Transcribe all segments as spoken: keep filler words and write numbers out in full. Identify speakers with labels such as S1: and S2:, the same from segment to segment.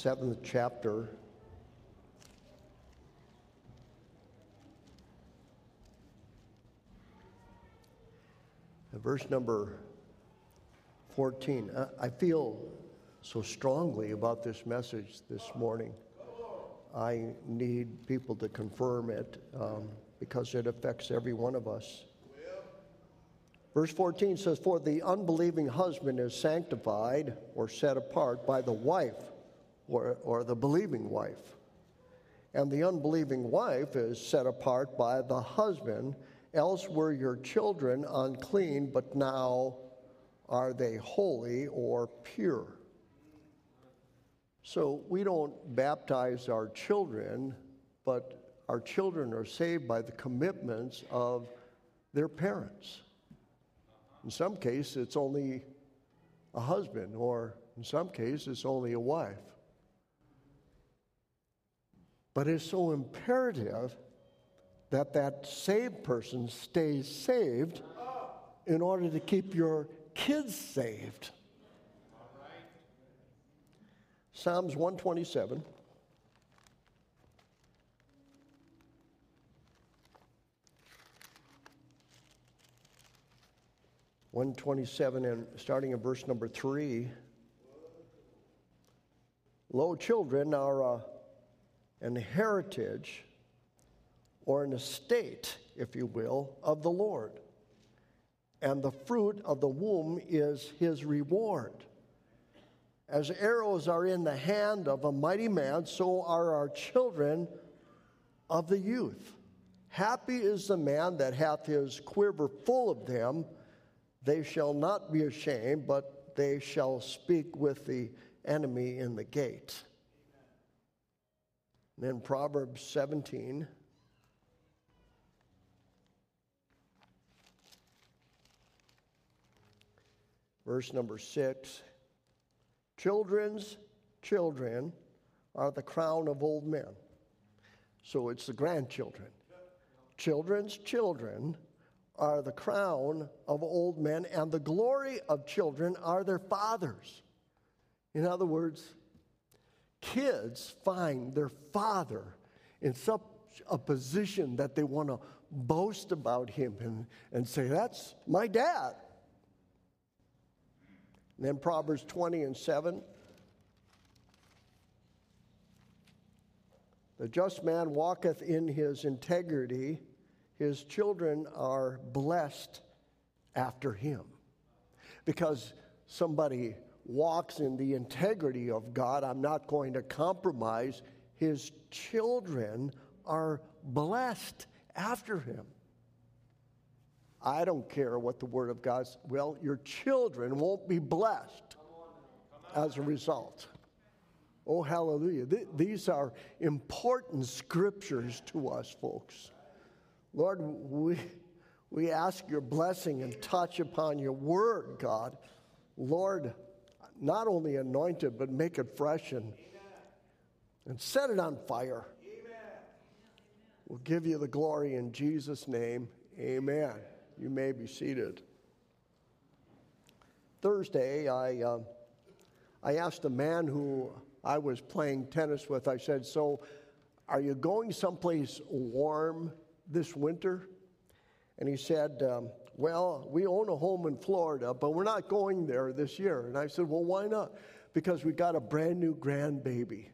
S1: seventh chapter. Verse number fourteen. I feel so strongly about this message this morning. I need people to confirm it um, because it affects every one of us. Verse fourteen says, "For the unbelieving husband is sanctified or set apart by the wife or, or the believing wife. And the unbelieving wife is set apart by the husband. Else were your children unclean, but now are they holy or pure?" So we don't baptize our children, but our children are saved by the commitments of their parents. In some cases, it's only a husband, or in some cases, it's only a wife. But it's so imperative that that saved person stays saved in order to keep your kids saved. Psalms one twenty-seven. one twenty-seven, and starting in verse number three. "Lo, children are uh, an heritage, or an estate, if you will, of the Lord. And the fruit of the womb is his reward. As arrows are in the hand of a mighty man, so are our children of the youth. Happy is the man that hath his quiver full of them. They shall not be ashamed, but they shall speak with the enemy in the gate." And then Proverbs seventeen. Verse number six. "Children's children are the crown of old men." So it's the grandchildren. "Children's children are the crown of old men, and the glory of children are their fathers." In other words, kids find their father in such a position that they want to boast about him and, and say, "That's my dad." And then Proverbs twenty and seven. "The just man walketh in his integrity. His children are blessed after him." Because somebody walks in the integrity of God, I'm not going to compromise. His children are blessed after him. I don't care what the Word of God says. Well, your children won't be blessed as a result. Oh, hallelujah. Th- these are important scriptures to us, folks. Lord, we, we ask your blessing and touch upon your Word, God. Lord, not only anoint it, but make it fresh and, and set it on fire. We'll give you the glory in Jesus' name. Amen. You may be seated. Thursday, I uh, I asked a man who I was playing tennis with, I said, "So, are you going someplace warm this winter?" And he said, um, "Well, we own a home in Florida, but we're not going there this year." And I said, "Well, why not?" "Because we got a brand new grandbaby."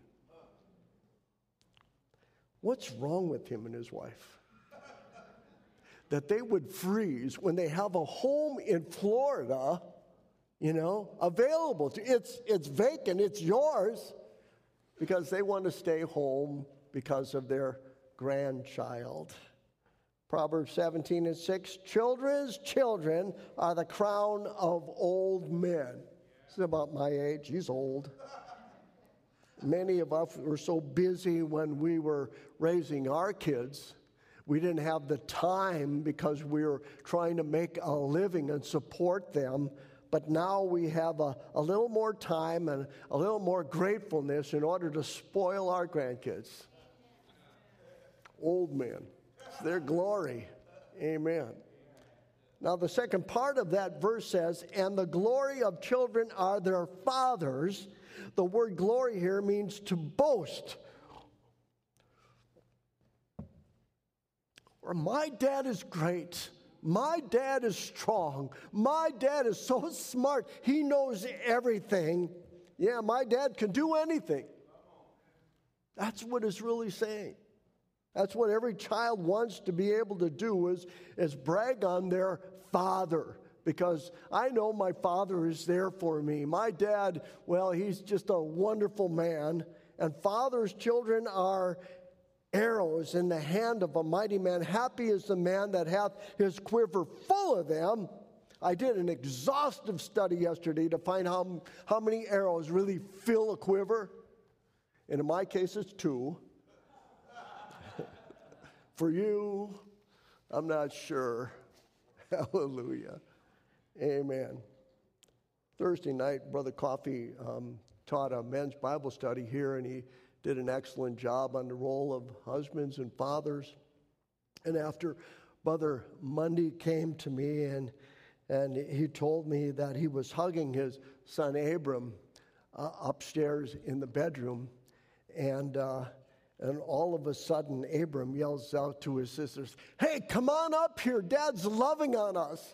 S1: What's wrong with him and his wife? That they would freeze when they have a home in Florida, you know, available to it's it's vacant, it's yours, because they want to stay home because of their grandchild. Proverbs seventeen and six, "Children's children are the crown of old men." This is about my age. He's old. Many of us were so busy when we were raising our kids. We didn't have the time because we were trying to make a living and support them. But now we have a, a little more time and a little more gratefulness in order to spoil our grandkids. Old men. It's their glory. Amen. Now the second part of that verse says, "And the glory of children are their fathers." The word glory here means to boast. Or my dad is great. My dad is strong. My dad is so smart. He knows everything. Yeah, my dad can do anything. That's what it's really saying. That's what every child wants to be able to do is, is brag on their father. Because I know my father is there for me. My dad, well, he's just a wonderful man. And fathers' children are arrows in the hand of a mighty man. Happy is the man that hath his quiver full of them. I did an exhaustive study yesterday to find how, how many arrows really fill a quiver. And in my case, it's two. For you, I'm not sure. Hallelujah. Amen. Thursday night, Brother Coffey um, taught a men's Bible study here, and he did an excellent job on the role of husbands and fathers. And after Brother Mundy came to me, and and he told me that he was hugging his son Abram uh, upstairs in the bedroom, and uh, and all of a sudden Abram yells out to his sisters, "Hey, come on up here! Dad's loving on us."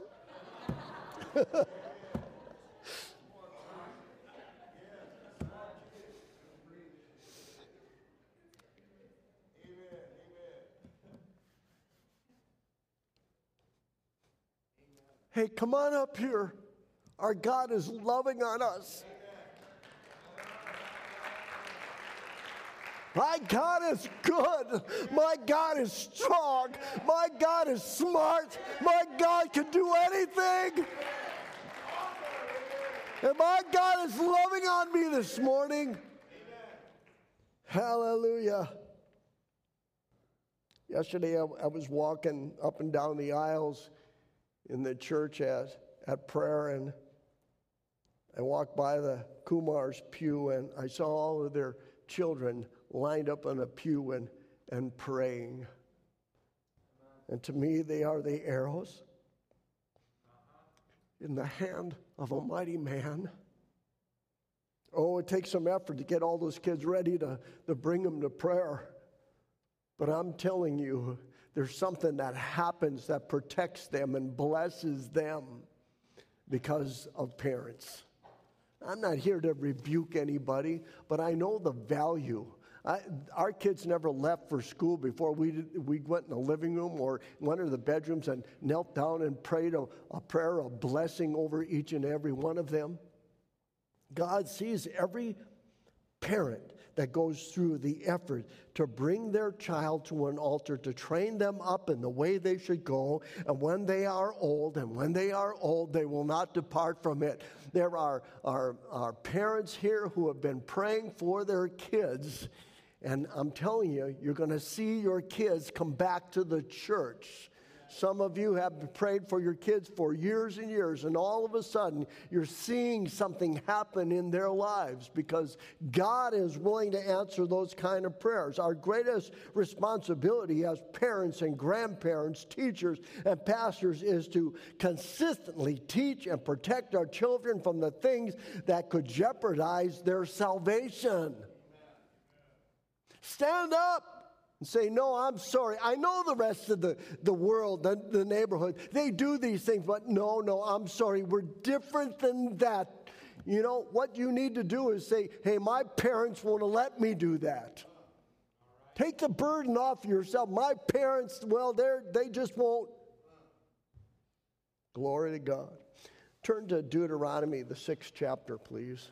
S1: Hey, come on up here. Our God is loving on us. My God is good. My God is strong. My God is smart. My God can do anything. And my God is loving on me this morning. Amen. Hallelujah. Yesterday I, I was walking up and down the aisles in the church at, at prayer, and I walked by the Kumar's pew, and I saw all of their children lined up on a pew and, and praying. And to me, they are the arrows in the hand of a mighty man. Oh, it takes some effort to get all those kids ready to, to bring them to prayer. But I'm telling you, there's something that happens that protects them and blesses them because of parents. I'm not here to rebuke anybody, but I know the value. I, our kids never left for school before we did, we went in the living room or went into the bedrooms and knelt down and prayed a, a prayer of blessing over each and every one of them. God sees every parent that goes through the effort to bring their child to an altar, to train them up in the way they should go, and when they are old, and when they are old, they will not depart from it. There are, are, are parents here who have been praying for their kids, and I'm telling you, you're going to see your kids come back to the church. Some of you have prayed for your kids for years and years, and all of a sudden, you're seeing something happen in their lives because God is willing to answer those kind of prayers. Our greatest responsibility as parents and grandparents, teachers and pastors is to consistently teach and protect our children from the things that could jeopardize their salvation. Stand up and say, no, I'm sorry. I know the rest of the, the world, the, the neighborhood, they do these things, but no, no, I'm sorry. We're different than that. You know, what you need to do is say, hey, my parents won't let me do that. Take the burden off yourself. My parents, well, they're, they just won't. Glory to God. Turn to Deuteronomy, the sixth chapter, please.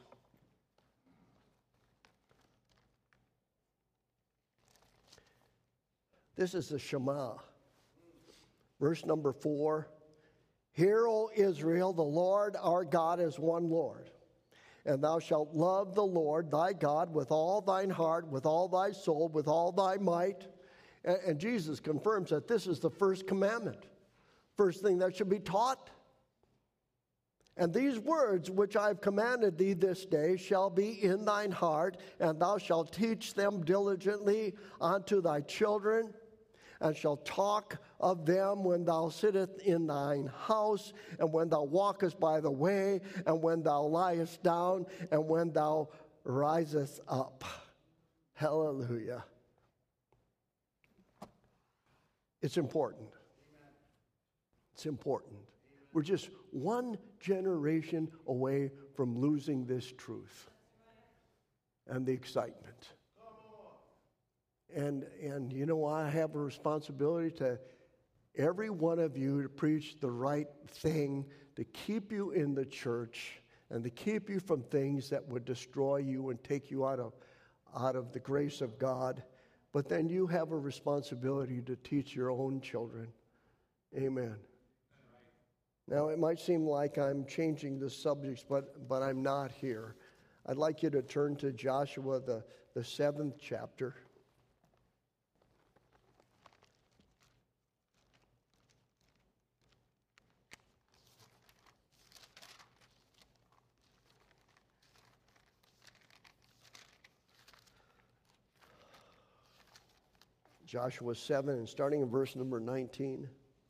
S1: This is the Shema. Verse number four. Hear, O Israel, the Lord our God is one Lord. And thou shalt love the Lord thy God with all thine heart, with all thy soul, with all thy might. And, and Jesus confirms that this is the first commandment. First thing that should be taught. And these words which I have commanded thee this day shall be in thine heart, and thou shalt teach them diligently unto thy children, and shalt talk of them when thou sittest in thine house, and when thou walkest by the way, and when thou liest down, and when thou riseth up. Hallelujah. It's important. It's important. We're just one generation away from losing this truth and the excitement. And, and you know, I have a responsibility to every one of you to preach the right thing, to keep you in the church and to keep you from things that would destroy you and take you out of, out of the grace of God. But then you have a responsibility to teach your own children. Amen. Now, it might seem like I'm changing the subjects, but, but I'm not here. I'd like you to turn to Joshua, the, the seventh chapter. Joshua seven, and starting in verse number nineteen.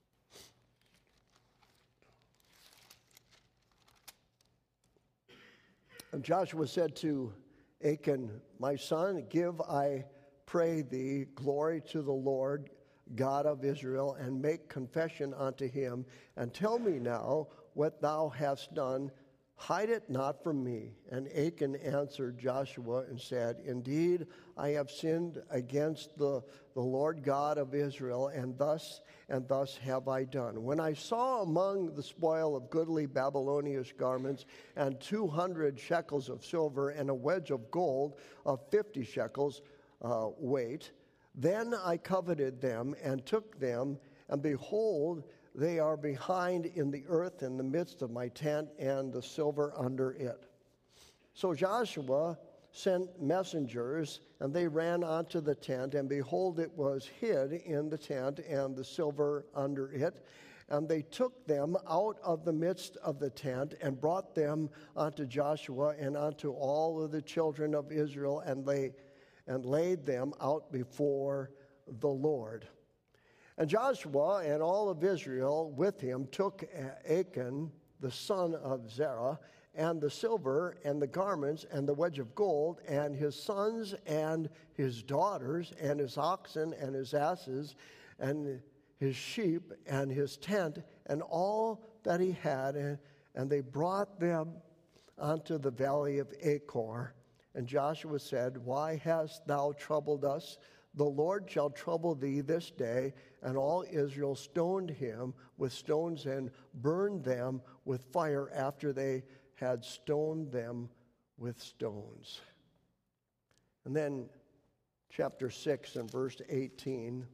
S1: And Joshua said to Achan, my son, give, I pray thee, glory to the Lord God of Israel, and make confession unto him, and tell me now what thou hast done. Hide it not from me. And Achan answered Joshua and said, indeed, I have sinned against the, the Lord God of Israel, and thus and thus have I done. When I saw among the spoil of goodly Babylonian garments and two hundred shekels of silver and a wedge of gold of fifty shekels uh, weight, then I coveted them and took them, and behold, they are behind in the earth in the midst of my tent, and the silver under it. So Joshua sent messengers, and they ran unto the tent, and behold, it was hid in the tent, and the silver under it. And they took them out of the midst of the tent, and brought them unto Joshua and unto all of the children of Israel, and they and laid them out before the Lord. And Joshua and all of Israel with him took Achan, the son of Zerah, and the silver and the garments and the wedge of gold, and his sons and his daughters, and his oxen and his asses, and his sheep and his tent, and all that he had, and, and they brought them unto the valley of Achor. And Joshua said, why hast thou troubled us? The Lord shall trouble thee this day. And all Israel stoned him with stones and burned them with fire after they had stoned them with stones. And then chapter six and verse eighteen.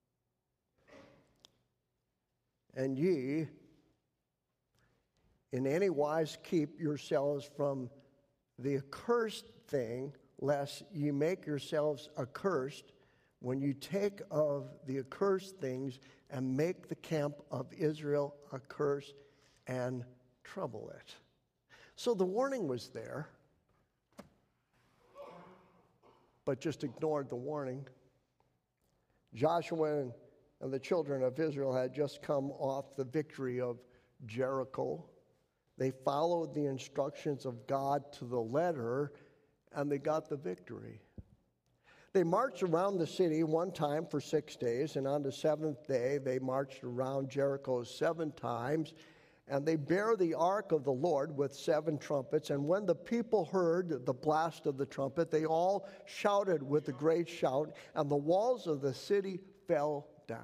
S1: And ye in any wise keep yourselves from the accursed thing, lest ye make yourselves accursed, when you take of the accursed things and make the camp of Israel accursed and trouble it. So the warning was there, but just ignored the warning. Joshua and the children of Israel had just come off the victory of Jericho. They followed the instructions of God to the letter, and they got the victory. They marched around the city one time for six days, and on the seventh day they marched around Jericho seven times, and they bare the ark of the Lord with seven trumpets. And when the people heard the blast of the trumpet, they all shouted with a great shout, and the walls of the city fell down.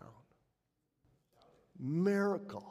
S1: Miracle.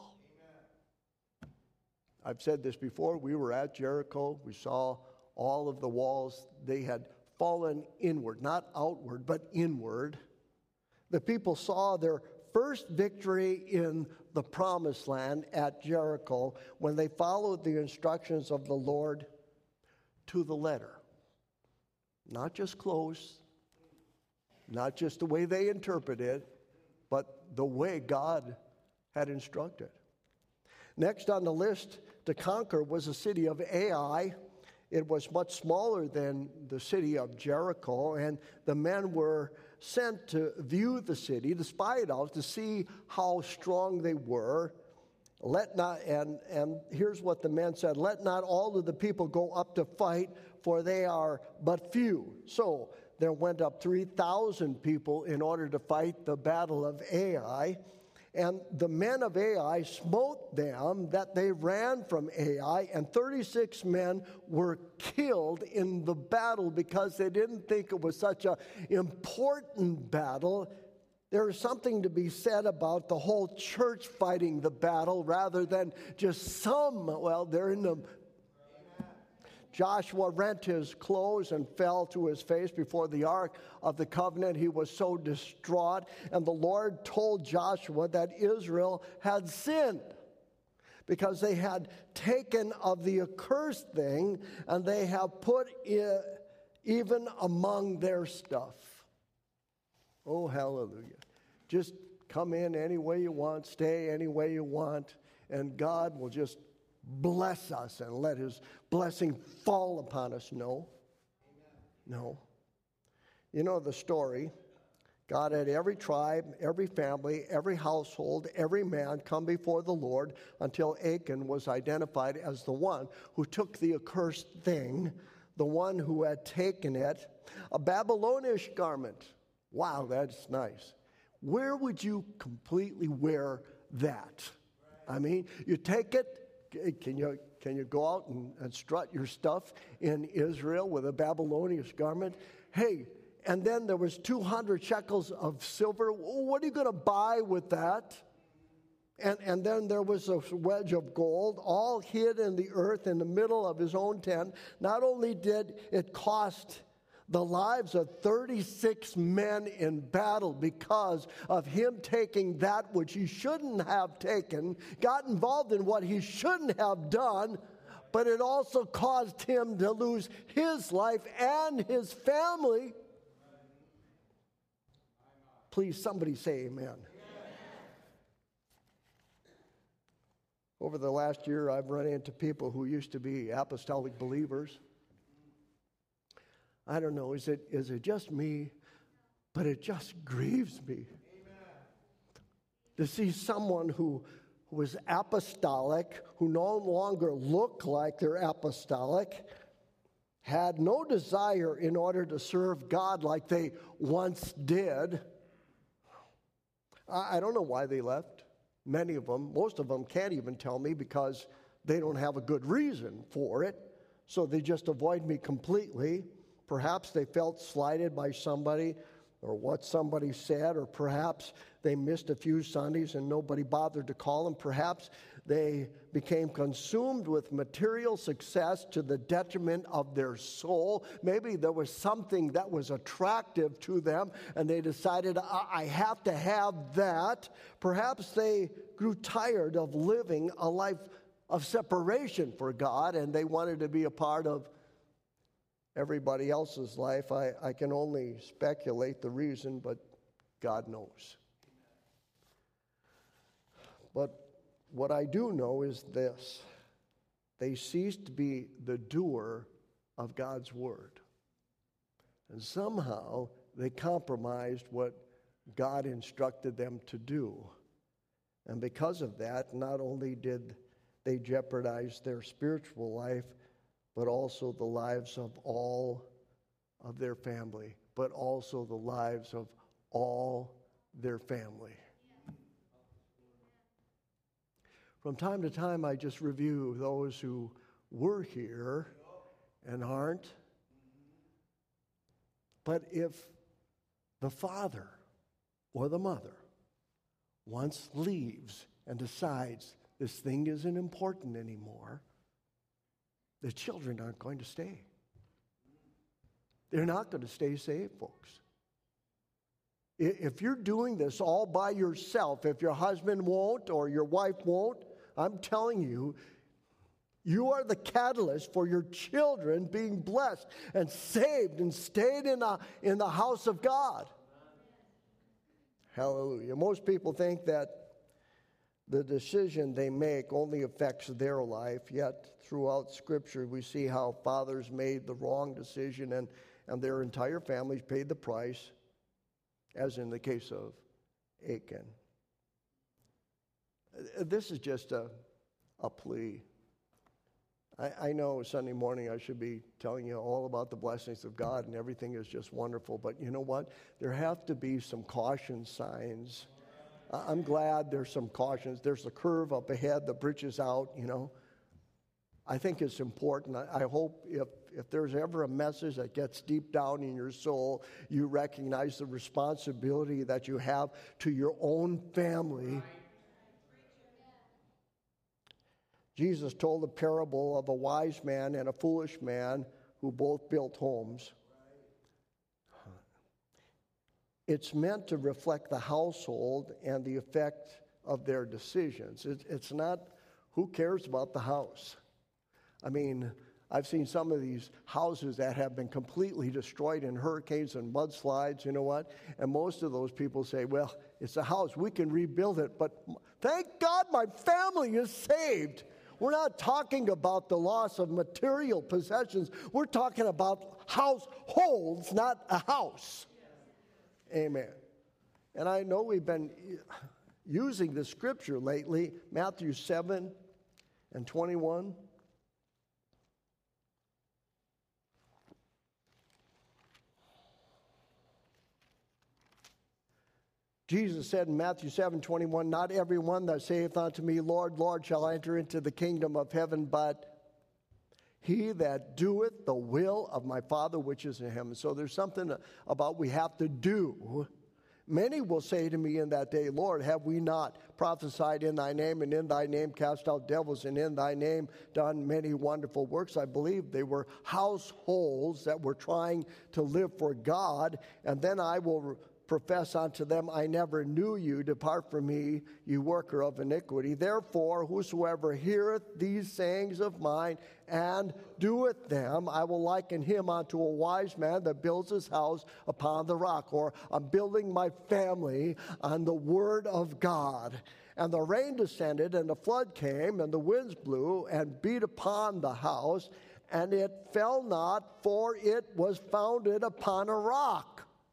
S1: I've said this before. We were at Jericho. We saw all of the walls. They had fallen inward, not outward, but inward. The people saw their first victory in the promised land at Jericho when they followed the instructions of the Lord to the letter. Not just close, not just the way they interpreted, but the way God had instructed. Next on the list to conquer was the city of Ai. It was much smaller than the city of Jericho, and the men were sent to view the city, to spy it out, to see how strong they were. Let not, and, and here's what the men said, let not all of the people go up to fight, for they are but few. So there went up three thousand people in order to fight the battle of Ai. And the men of Ai smote them that they ran from Ai, and thirty-six men were killed in the battle because they didn't think it was such an important battle. There is something to be said about the whole church fighting the battle rather than just some. Well, they're in the... Joshua rent his clothes and fell to his face before the ark of the covenant. He was so distraught. And the Lord told Joshua that Israel had sinned because they had taken of the accursed thing and they have put it even among their stuff. Oh, hallelujah. Just come in any way you want, stay any way you want, and God will just bless us and let his blessing fall upon us. No. Amen. No. You know the story. God had every tribe, every family, every household, every man come before the Lord until Achan was identified as the one who took the accursed thing, the one who had taken it, a Babylonish garment. Wow, that's nice. Where would you completely wear that? I mean, you take it. Can you can you go out and, and strut your stuff in Israel with a Babylonian garment? Hey, and then there was two hundred shekels of silver. What are you going to buy with that? And, and then there was a wedge of gold, all hid in the earth in the middle of his own tent. Not only did it cost the lives of thirty-six men in battle because of him taking that which he shouldn't have taken, got involved in what he shouldn't have done, but it also caused him to lose his life and his family. Please, somebody say amen. Amen. Over the last year, I've run into people who used to be apostolic believers. I don't know, is it is it just me? But it just grieves me. Amen. To see someone who, who was apostolic, who no longer looked like they're apostolic, had no desire in order to serve God like they once did. I, I don't know why they left. Many of them, most of them can't even tell me because they don't have a good reason for it. So they just avoid me completely. Perhaps they felt slighted by somebody or what somebody said, or perhaps they missed a few Sundays and nobody bothered to call them. Perhaps they became consumed with material success to the detriment of their soul. Maybe there was something that was attractive to them and they decided, I, I have to have that. Perhaps they grew tired of living a life of separation for God and they wanted to be a part of everybody else's life. I, I can only speculate the reason, but God knows. But what I do know is this: they ceased to be the doer of God's word. And somehow they compromised what God instructed them to do. And because of that, not only did they jeopardize their spiritual life, but also the lives of all of their family, but also the lives of all their family. From time to time, I just review those who were here and aren't. But if the father or the mother once leaves and decides this thing isn't important anymore, the children aren't going to stay. They're not going to stay saved, folks. If you're doing this all by yourself, if your husband won't or your wife won't, I'm telling you, you are the catalyst for your children being blessed and saved and stayed in, a, in the house of God. Hallelujah. Most people think that the decision they make only affects their life, yet throughout Scripture we see how fathers made the wrong decision and, and their entire families paid the price, as in the case of Achan. This is just a, a plea. I, I know Sunday morning I should be telling you all about the blessings of God and everything is just wonderful, but you know what? There have to be some caution signs. I'm glad there's some cautions. There's a curve up ahead, the bridge is out, you know. I think it's important. I, I hope if, if there's ever a message that gets deep down in your soul, you recognize the responsibility that you have to your own family. Jesus told the parable of a wise man and a foolish man who both built homes. It's meant to reflect the household and the effect of their decisions. It, it's not who cares about the house. I mean, I've seen some of these houses that have been completely destroyed in hurricanes and mudslides, you know what? And most of those people say, well, it's a house, we can rebuild it, but thank God my family is saved. We're not talking about the loss of material possessions. We're talking about households, not a house. Amen. And I know we've been using the scripture lately, Matthew seven and twenty-one. Jesus said in Matthew seven twenty-one, not everyone that saith unto me, Lord, Lord, shall enter into the kingdom of heaven, but he that doeth the will of my Father which is in heaven. So there's something about we have to do. Many will say to me in that day, Lord, have we not prophesied in thy name, and in thy name cast out devils, and in thy name done many wonderful works? I believe they were households that were trying to live for God, and then I will profess unto them, I never knew you, depart from me, you worker of iniquity. Therefore, whosoever heareth these sayings of mine and doeth them, I will liken him unto a wise man that builds his house upon the rock. Or I'm building my family on the word of God. And the rain descended, and the flood came, and the winds blew and beat upon the house, and it fell not, for it was founded upon a rock.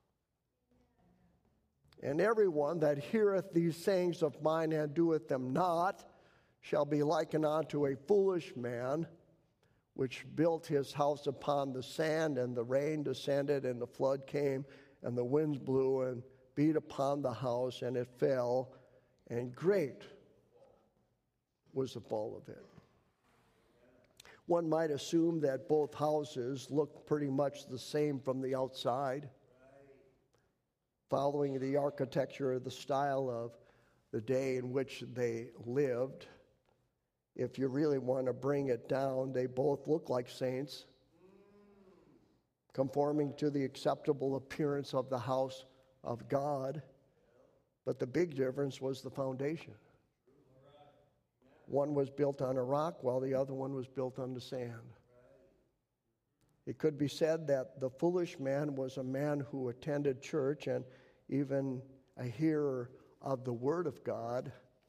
S1: And everyone that heareth these sayings of mine and doeth them not shall be likened unto a foolish man, which built his house upon the sand, and the rain descended, and the flood came, and the winds blew and beat upon the house, and it fell, and great was the fall of it. One might assume that both houses looked pretty much the same from the outside, following the architecture, the style of the day in which they lived. If you really want to bring it down, they both look like saints, conforming to the acceptable appearance of the house of God. But the big difference was the foundation. One was built on a rock, while the other one was built on the sand. It could be said that the foolish man was a man who attended church and even a hearer of the word of God.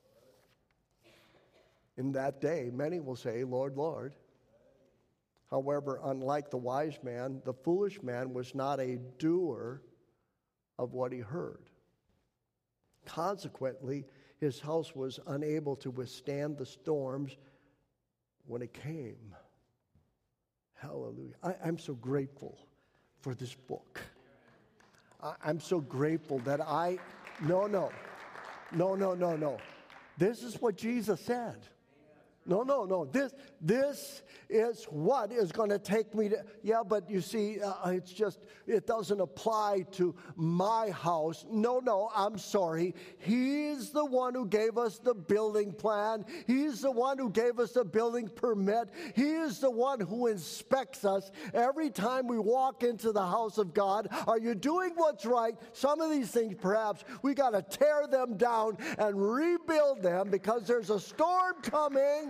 S1: In that day, many will say, Lord, Lord. However, unlike the wise man, the foolish man was not a doer of what he heard. Consequently, his house was unable to withstand the storms when it came. Hallelujah. I, I'm so grateful for this book. I, I'm so grateful that I, no, no, no, no, no, no. This is what Jesus said. No, no, no. This, this is what is going to take me to, yeah, but you see, uh, it's just, it doesn't apply to my house. No, no, I'm sorry. He's the one who gave us the building plan. He's the one who gave us the building permit. He is the one who inspects us every time we walk into the house of God. Are you doing what's right? Some of these things, perhaps, we got to tear them down and rebuild them because there's a storm coming.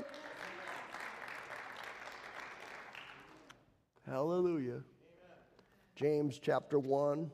S1: Hallelujah. Amen. James chapter one.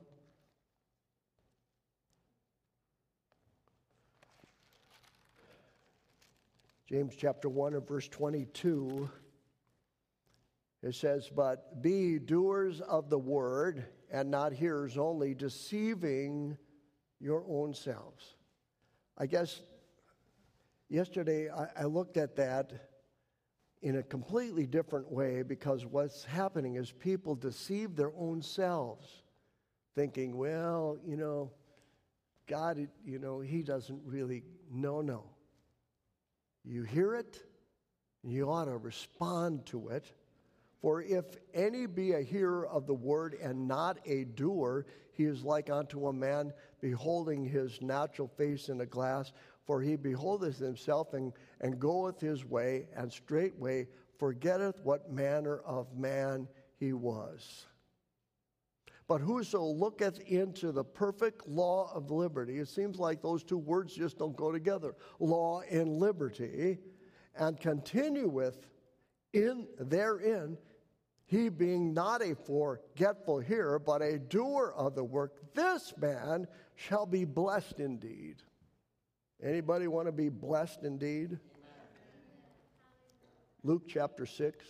S1: James chapter one and verse twenty-two. It says, but be doers of the word and not hearers only, deceiving your own selves. I guess yesterday I, I looked at that in a completely different way, because what's happening is people deceive their own selves, thinking, well, you know, God, you know, he doesn't really, no, no. You hear it, you ought to respond to it. For if any be a hearer of the word and not a doer, he is like unto a man beholding his natural face in a glass. For he beholdeth himself and, and goeth his way, and straightway forgetteth what manner of man he was. But whoso looketh into the perfect law of liberty, it seems like those two words just don't go together, law and liberty, and continueth in therein, he being not a forgetful hearer, but a doer of the work, this man shall be blessed indeed. Anybody want to be blessed indeed? Amen. Luke chapter six.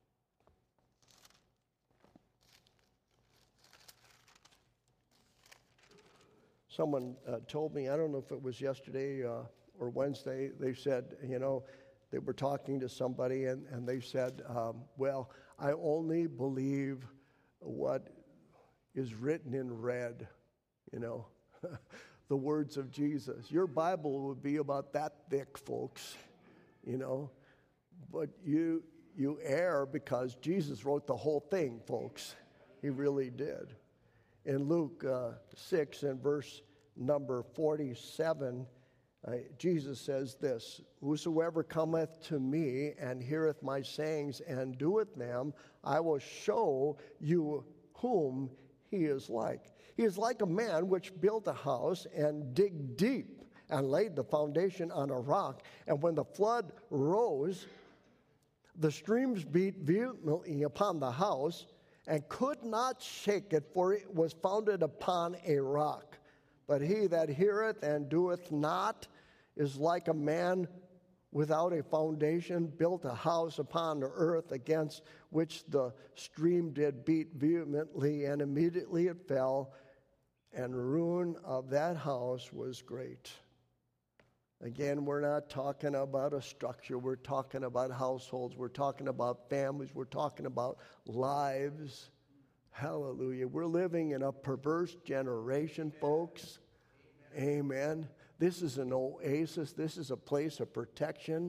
S1: Someone uh, told me, I don't know if it was yesterday uh, or Wednesday, they said, you know, they were talking to somebody and, and they said, um, well, I only believe what is written in red, you know, the words of Jesus. Your Bible would be about that thick, folks, you know, but you you err because Jesus wrote the whole thing, folks. He really did. In Luke uh, six and verse number forty-seven, uh, Jesus says this, whosoever cometh to me and heareth my sayings and doeth them, I will show you whom he is like. He is like a man which built a house and digged deep and laid the foundation on a rock. And when the flood rose, the streams beat vehemently upon the house and could not shake it, for it was founded upon a rock. But he that heareth and doeth not is like a man without a foundation, built a house upon the earth, against which the stream did beat vehemently, and immediately it fell, and ruin of that house was great. Again, we're not talking about a structure. We're talking about households. We're talking about families. We're talking about lives. Hallelujah. We're living in a perverse generation, folks. Amen. This is an oasis. This is a place of protection.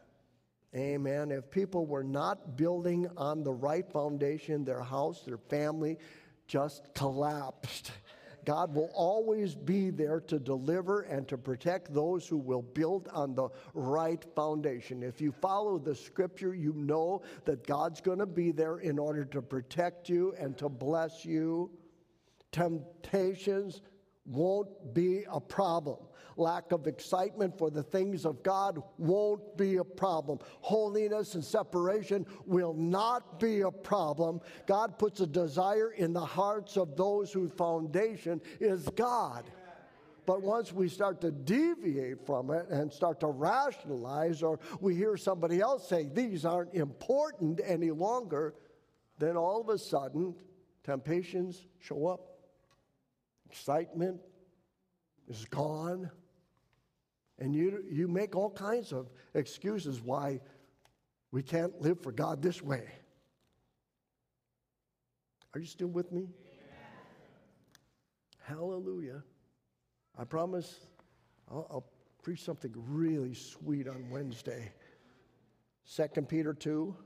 S1: Amen. If people were not building on the right foundation, their house, their family just collapsed. God will always be there to deliver and to protect those who will build on the right foundation. If you follow the scripture, you know that God's going to be there in order to protect you and to bless you. Temptations won't be a problem. Lack of excitement for the things of God won't be a problem. Holiness and separation will not be a problem. God puts a desire in the hearts of those whose foundation is God. But once we start to deviate from it and start to rationalize, or we hear somebody else say these aren't important any longer, then all of a sudden temptations show up. Excitement is gone. And you you make all kinds of excuses why we can't live for God this way. Are you still with me? Amen. Hallelujah. I promise I'll, I'll preach something really sweet on Wednesday. Second Peter two.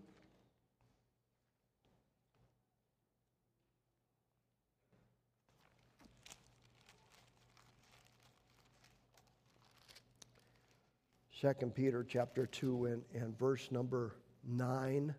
S1: Second Peter chapter two and, and verse number nine.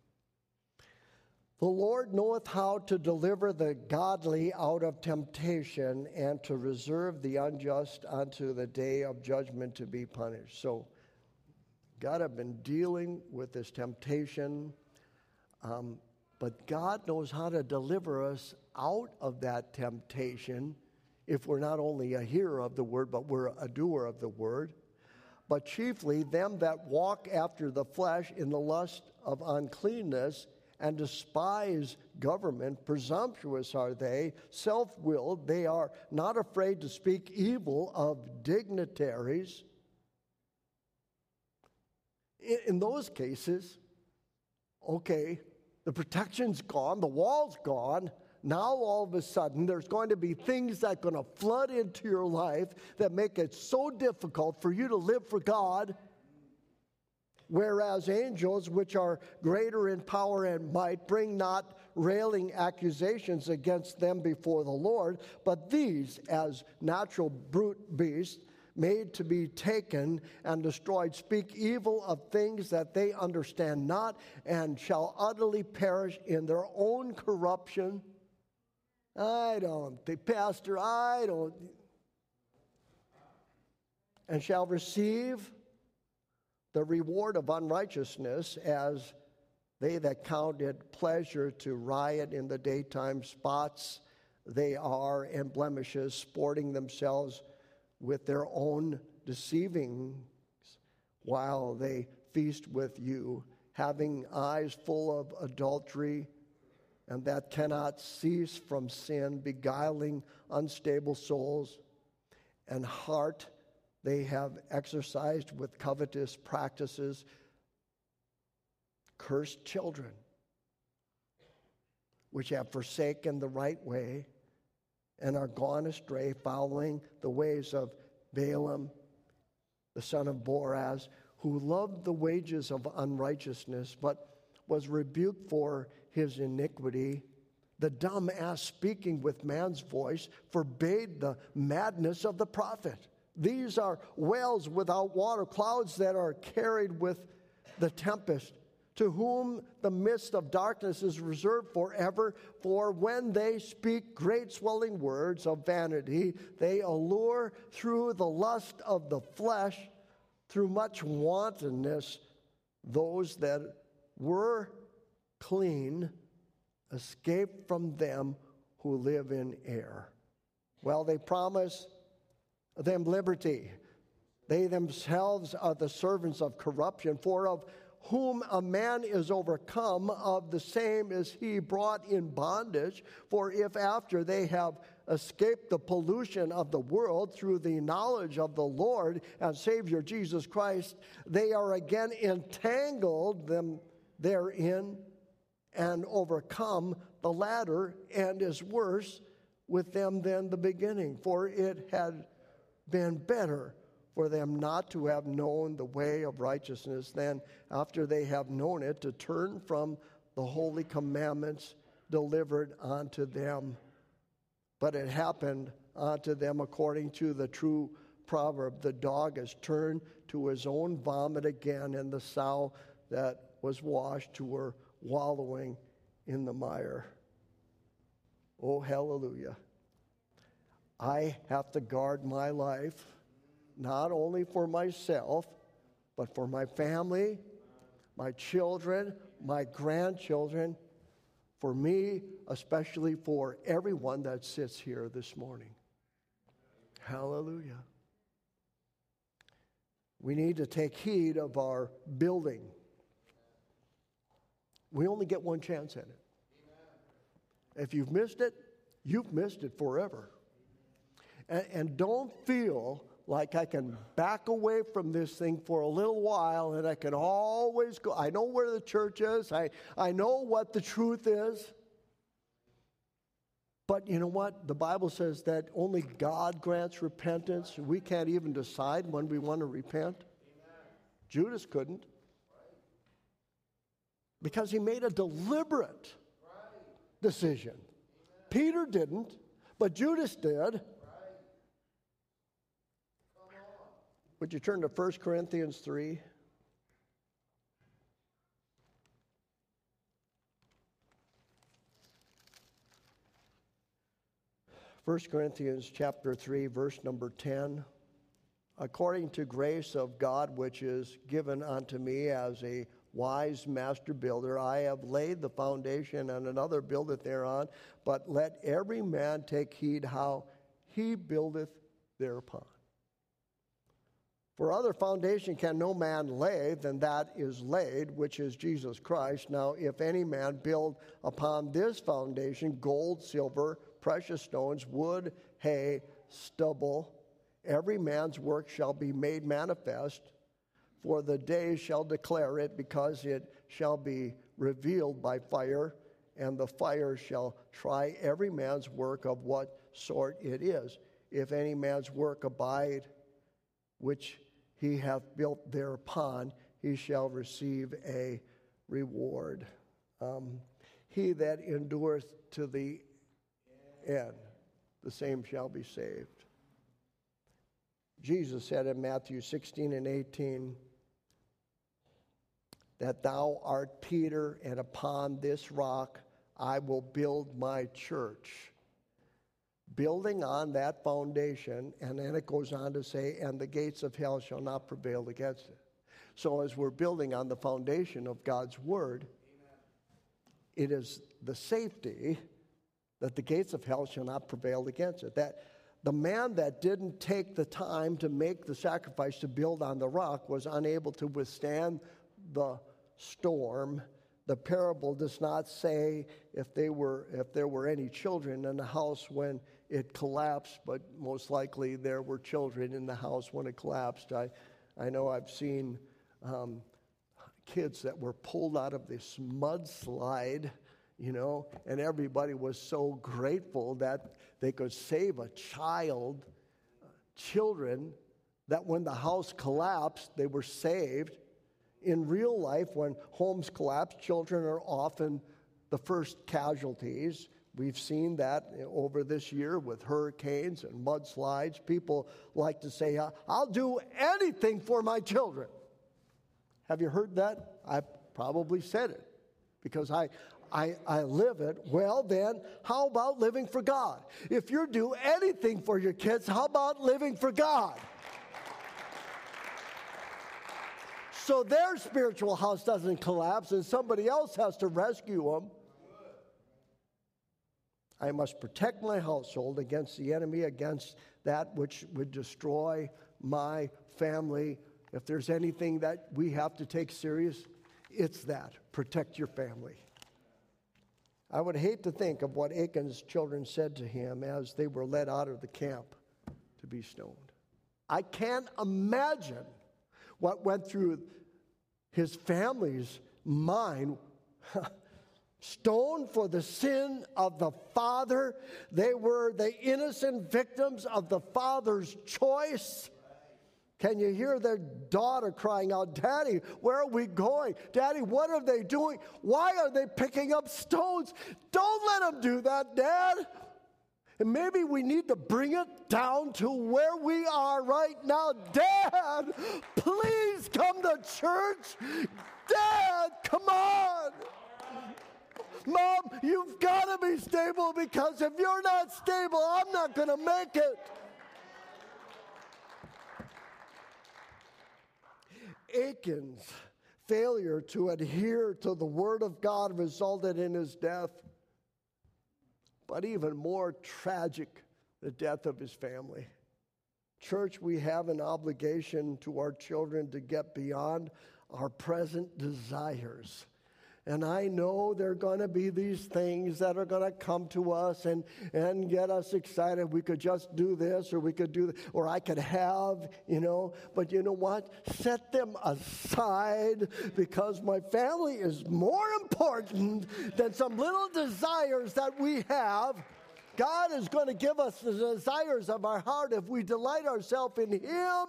S1: The Lord knoweth how to deliver the godly out of temptation, and to reserve the unjust unto the day of judgment to be punished. So God have been dealing with this temptation, um, but God knows how to deliver us out of that temptation if we're not only a hearer of the word, but we're a doer of the word. But chiefly them that walk after the flesh in the lust of uncleanness, and despise government. Presumptuous are they, self-willed. They are not afraid to speak evil of dignitaries. In, in those cases, okay, the protection's gone, the wall's gone. Now all of a sudden there's going to be things that are going to flood into your life that make it so difficult for you to live for God. Whereas angels, which are greater in power and might, bring not railing accusations against them before the Lord, but these, as natural brute beasts, made to be taken and destroyed, speak evil of things that they understand not, and shall utterly perish in their own corruption. I don't think, Pastor, I don't. And shall receive the reward of unrighteousness, as they that count it pleasure to riot in the daytime, spots they are and blemishes, sporting themselves with their own deceivings, while they feast with you, having eyes full of adultery, and that cannot cease from sin, beguiling unstable souls, and heart they have exercised with covetous practices. Cursed children, which have forsaken the right way, and are gone astray, following the ways of Balaam, the son of Boaz, who loved the wages of unrighteousness, but was rebuked for his iniquity. The dumb ass, speaking with man's voice, forbade the madness of the prophet. These are wells without water, clouds that are carried with the tempest, to whom the mist of darkness is reserved forever. For when they speak great swelling words of vanity, they allure through the lust of the flesh, through much wantonness, those that were clean, escape from them who live in error. Well, they promise them liberty. They themselves are the servants of corruption, for of whom a man is overcome, of the same is he brought in bondage. For if after they have escaped the pollution of the world through the knowledge of the Lord and Savior Jesus Christ, they are again entangled them therein and overcome, the latter and is worse with them than the beginning. For it had been better for them not to have known the way of righteousness than, after they have known it, to turn from the holy commandments delivered unto them. But it happened unto them according to the true proverb, the dog is turned to his own vomit again, and the sow that was washed to her wallowing in the mire. Oh, hallelujah. I have to guard my life, not only for myself, but for my family, my children, my grandchildren, for me, especially for everyone that sits here this morning. Hallelujah. We need to take heed of our building. We only get one chance at it. If you've missed it, you've missed it forever. And, and don't feel like I can back away from this thing for a little while and I can always go. I know where the church is. I, I know what the truth is. But you know what? The Bible says that only God grants repentance. We can't even decide when we want to repent. Amen. Judas couldn't. Because he made a deliberate decision. Amen. Peter didn't, but Judas did. Would you turn to First Corinthians three? First Corinthians chapter three, verse number ten. According to grace of God, which is given unto me as a wise master builder, I have laid the foundation, and another buildeth thereon. But let every man take heed how he buildeth thereupon. For other foundation can no man lay than that is laid, which is Jesus Christ. Now, if any man build upon this foundation gold, silver, precious stones, wood, hay, stubble, every man's work shall be made manifest. for the day shall declare it, because it shall be revealed by fire, and the fire shall try every man's work of what sort it is. If any man's work abide, which he hath built thereupon, he shall receive a reward. Um, he that endureth to the end, the same shall be saved. Jesus said in Matthew sixteen and eighteen, that thou art Peter, and upon this rock I will build my church. Building on that foundation, and then it goes on to say, and the gates of hell shall not prevail against it. So as we're building on the foundation of God's word, it is the safety that the gates of hell shall not prevail against it. That the man that didn't take the time to make the sacrifice to build on the rock was unable to withstand the storm. The parable does not say if they were if there were any children in the house when it collapsed, but most likely there were children in the house when it collapsed. I, I know I've seen um, kids that were pulled out of this mudslide, you know, and everybody was so grateful that they could save a child, uh, children, that when the house collapsed, they were saved. In real life, when homes collapse, children are often the first casualties. We've seen that over this year with hurricanes and mudslides. People like to say, I'll do anything for my children. Have you heard that? I probably said it because I, I, I live it. Well, then, how about living for God? If you do anything for your kids, how about living for God? So their spiritual house doesn't collapse and somebody else has to rescue them. I must protect my household against the enemy, against that which would destroy my family. If there's anything that we have to take serious, it's that. Protect your family. I would hate to think of what Achan's children said to him as they were led out of the camp to be stoned. I can't imagine what went through his family's mind. Stoned for the sin of the father. They were the innocent victims of the father's choice. Can you hear their daughter crying out, Daddy, where are we going? Daddy, what are they doing? Why are they picking up stones? Don't let them do that, Dad. And maybe we need to bring it down to where we are right now. Dad, please come to church. Dad, come on. Mom, you've got to be stable, because if you're not stable, I'm not going to make it. Achan's failure to adhere to the word of God resulted in his death. But even more tragic, the death of his family. Church, we have an obligation to our children to get beyond our present desires. And I know there are going to be these things that are going to come to us and, and get us excited. We could just do this, or we could do, or I could have, you know. But you know what? Set them aside, because my family is more important than some little desires that we have. God is going to give us the desires of our heart if we delight ourselves in Him.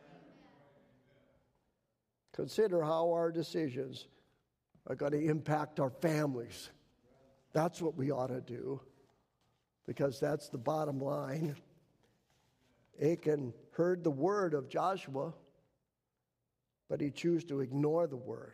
S1: Consider how our decisions are going to impact our families. That's what we ought to do, because that's the bottom line. Achan heard the word of Joshua, but he chose to ignore the word.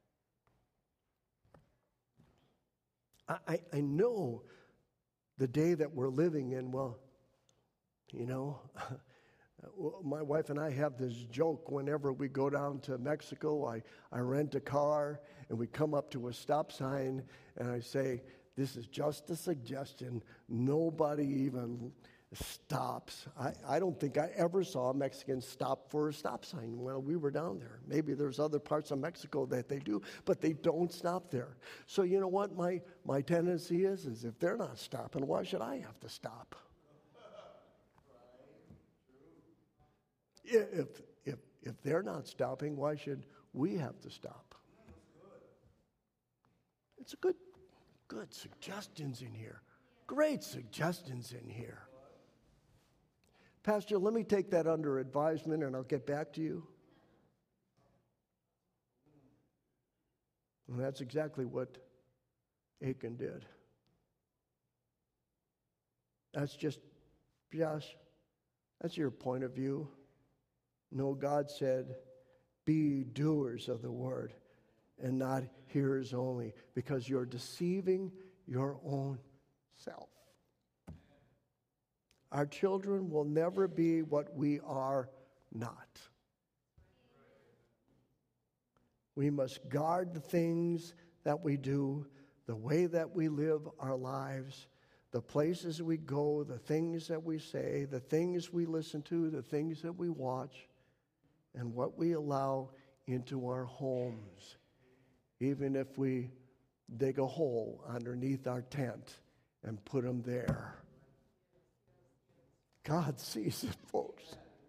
S1: I, I, I know the day that we're living in, well, you know, my wife and I have this joke whenever we go down to Mexico. I, I rent a car, and we come up to a stop sign, and I say, this is just a suggestion. Nobody even stops. I, I don't think I ever saw a Mexican stop for a stop sign while we were down there. Maybe there's other parts of Mexico that they do, but they don't stop there. So you know what my, my tendency is, is if they're not stopping, why should I have to stop? If, if, If they're not stopping, why should we have to stop? It's a good, good suggestions in here. Great suggestions in here. Pastor, let me take that under advisement and I'll get back to you. And that's exactly what Achan did. That's just, Josh, that's your point of view. No, God said, be doers of the word and not hearers only, because you're deceiving your own self. Our children will never be what we are not. We must guard the things that we do, the way that we live our lives, the places we go, the things that we say, the things we listen to, the things that we watch, and what we allow into our homes. Even if we dig a hole underneath our tent and put them there. God sees it, folks.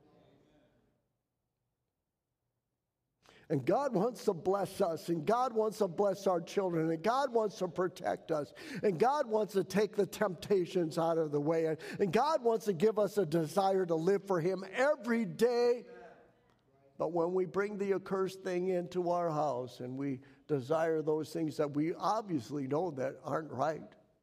S1: And God wants to bless us, and God wants to bless our children, and God wants to protect us, and God wants to take the temptations out of the way, and God wants to give us a desire to live for Him every day. But when we bring the accursed thing into our house and we desire those things that we obviously know that aren't right,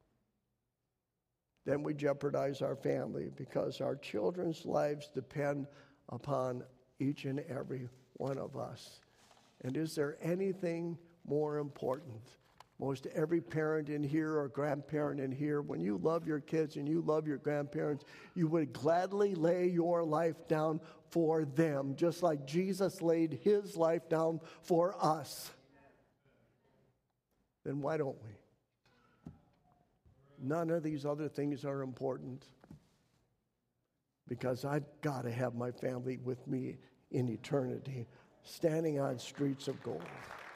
S1: then we jeopardize our family, because our children's lives depend upon each and every one of us. And is there anything more important? Most every parent in here or grandparent in here, when you love your kids and you love your grandparents, you would gladly lay your life down for them, just like Jesus laid His life down for us. Then why don't we? None of these other things are important, because I've got to have my family with me in eternity, standing on streets of gold.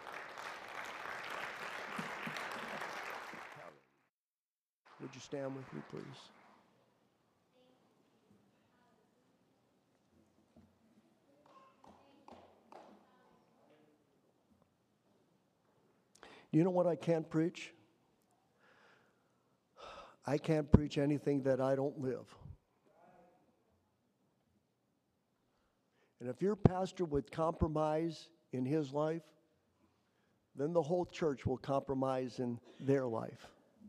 S1: Would you stand with me, please? You know what I can't preach? I can't preach anything that I don't live. And if your pastor would compromise in his life, then the whole church will compromise in their life.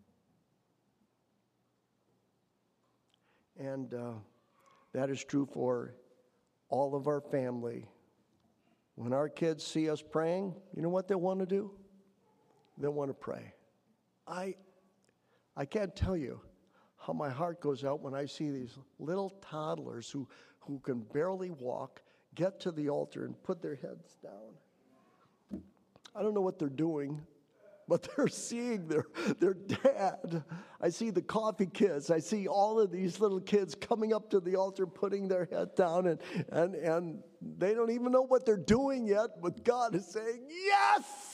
S1: And uh, that is true for all of our family. When our kids see us praying, you know what they want to do? They want to pray. I, I can't tell you how my heart goes out when I see these little toddlers who, who can barely walk get to the altar and put their heads down. I don't know what they're doing, but they're seeing their, their dad. I see the coffee kids. I see all of these little kids coming up to the altar, putting their head down, and, and, and they don't even know what they're doing yet, but God is saying, yes!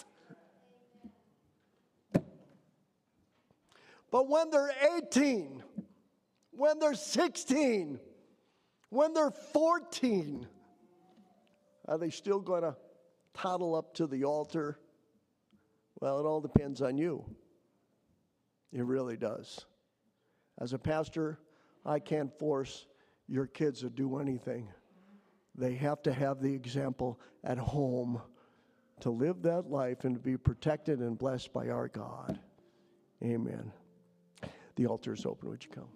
S1: But when they're eighteen, when they're sixteen, when they're fourteen, are they still going to toddle up to the altar? Well, it all depends on you. It really does. As a pastor, I can't force your kids to do anything. They have to have the example at home to live that life and to be protected and blessed by our God. Amen. The altar is open. Would you come?